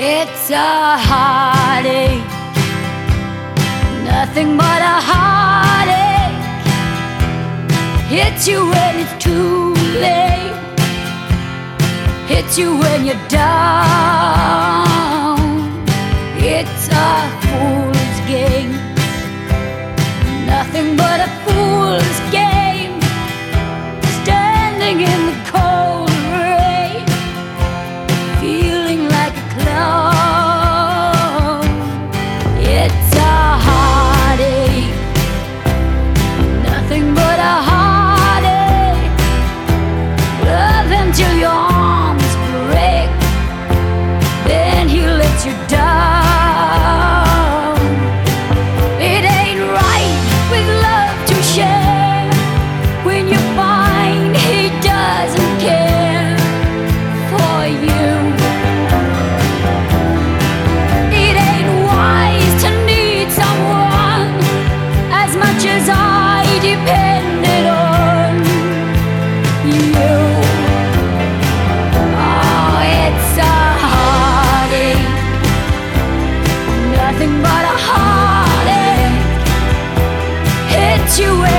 It's a heartache, nothing but a heartache. Hits you when it's too late, hits you when you're down. It's a fool's game, nothing but a fool's game. Standing in the cold rain, feeling like a clown. It's a heartache, nothing but a heartache. Love until your arms break, then he lets you down. It ain't right with love to share when you find he doesn't care for you. It ain't wise to need someone as much as I depended on you. Oh, it's a heartache, nothing but a heartache. Hits you